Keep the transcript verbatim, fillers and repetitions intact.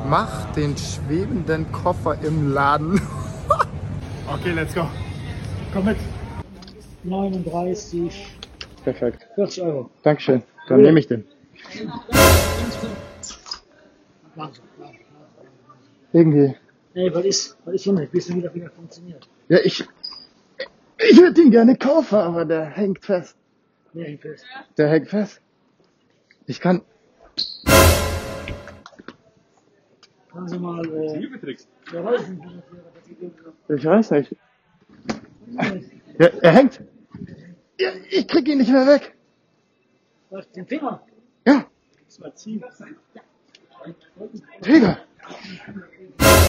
Mach den schwebenden Koffer im Laden. Okay, let's go. Komm mit. neununddreißig, Perfekt. vierzig Euro. Dankeschön. Dann nehme ich den. Langsam, langsam. Irgendwie. Ey, was ist, was ist hier nicht? Bis er wieder wieder funktioniert. Ja, ich. Ich würde ihn gerne kaufen, aber der hängt fest. Nee, hängt fest. Der hängt fest. Ich kann. Können Sie mal, äh, der Reifen, das gegeben hat. Ich weiß nicht. Ja, er hängt. Ja, ich krieg ihn nicht mehr weg. Was, den Finger? Ja. Das mal ziehen. Digga.